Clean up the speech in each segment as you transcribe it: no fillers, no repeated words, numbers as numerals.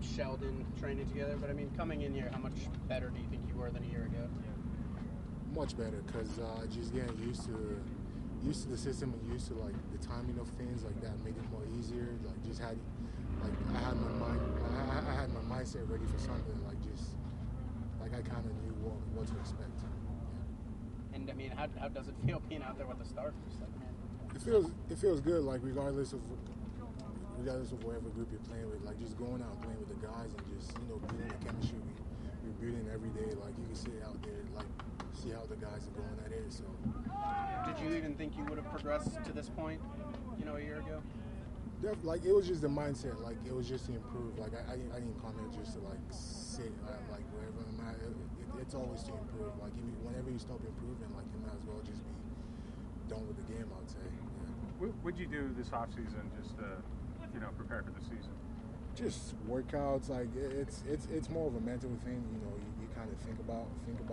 Sheldon training together, but I mean, coming in here, how much better do you think you were than a year ago? Much better, because just getting used to the system and used to like the timing of things like that made it more easier. Like just had like I had my mindset ready for something. Like just like I kind of knew what to expect. Yeah. And I mean, how does it feel being out there with the starters? Like, man, it feels good. Like regardless of whatever group you're playing with, like just going out and playing with the guys and just building the chemistry we're building every day. Like you can see it out there, like see how the guys are going at it. So, did you even think you would have progressed to this point, a year ago? Like it was just the mindset. Like it was just to improve. Like I didn't come here just to like sit like wherever I'm at. It's always to improve. Like whenever you stop improving, like you might as well just be done with the game. I'd say. Yeah. What'd you do this off season just to prepare for the season? Just workouts. Like it's more of a mental thing. You kind of think about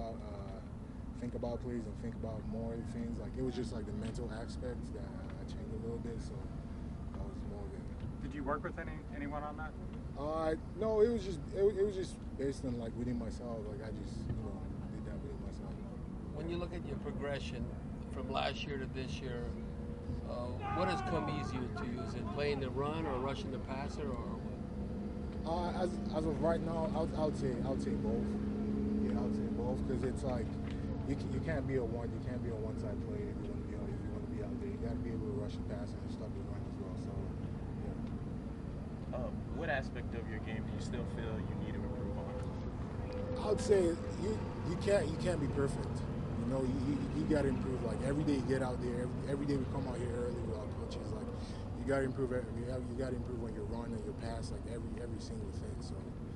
plays and think about more things. Like it was just like the mental aspects that I changed a little bit. So that was more of it. Did you work with anyone on that? No, it was just based on like within myself. Like I just did that within myself. When you look at your progression from last year to this year, what has come easier to you? Is it playing the run or rushing the passer or what? As of right now, I would say both. Yeah, I would say both because it's like you can't be a one-side player if you want to be out there. You got to be able to rush the passer and stop the run as well. So yeah. What aspect of your game do you still feel you need to improve on? I would say you can't be perfect. You got to improve. Like every day you get out there, every day we come out here early with our coaches. Like you got to improve. You got to improve when you're running and your pass. Like every single thing. So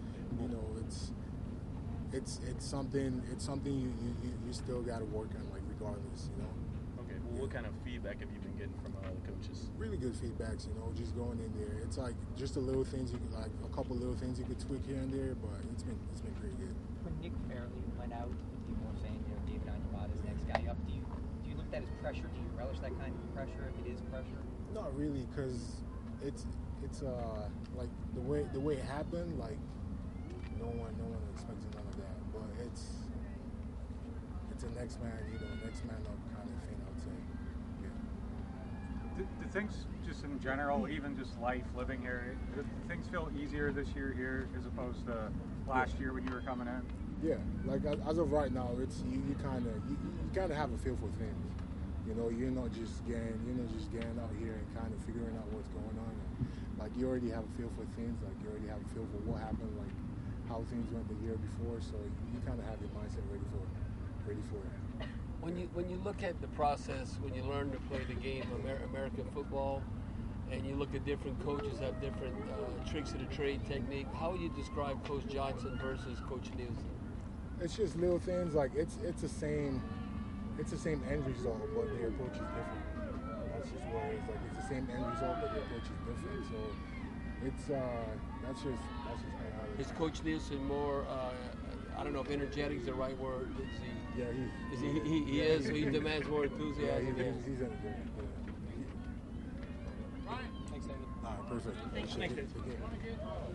it's something you still got to work on. Like regardless. Okay. Well, what kind of feedback have you been getting from other coaches? Really good feedbacks. Just going in there. It's like just a little things you could, like a couple little things you could tweak here and there, but it's been pretty good. When Nick Fairley went out, people were saying David Onyemata is the next guy up. Do you look at that as pressure? Do you relish that kind of pressure if it is pressure? Not really, because it's like the way it happened. Like no one expected none of that. But it's a next man up kind of thing. I would say. Yeah. Do things just in general, even just life living here, do things feel easier this year here as opposed to last year when you were coming in? Yeah, like as of right now, it's you kind of have a feel for things. You're not just getting out here and kind of figuring out what's going on. And, like you already have a feel for things. Like you already have a feel for what happened, like how things went the year before. So you kind of have your mindset ready for it. When you look at the process, when you learn to play the game of American football, and you look at different coaches have different tricks of the trade technique, how would you describe Coach Johnson versus Coach Nielsen? It's just little things. Like it's the same end result, but their approach is different. That's just what it is. Like it's the same end result, but their approach is different. So it's that's just how it is. Is Coach Nielsen more? I don't know if energetic is the right word. Is he? Yeah, he is. So he demands more enthusiasm. Yeah, he's energetic. Yeah. Thanks, David. All right, perfect. Thanks, David.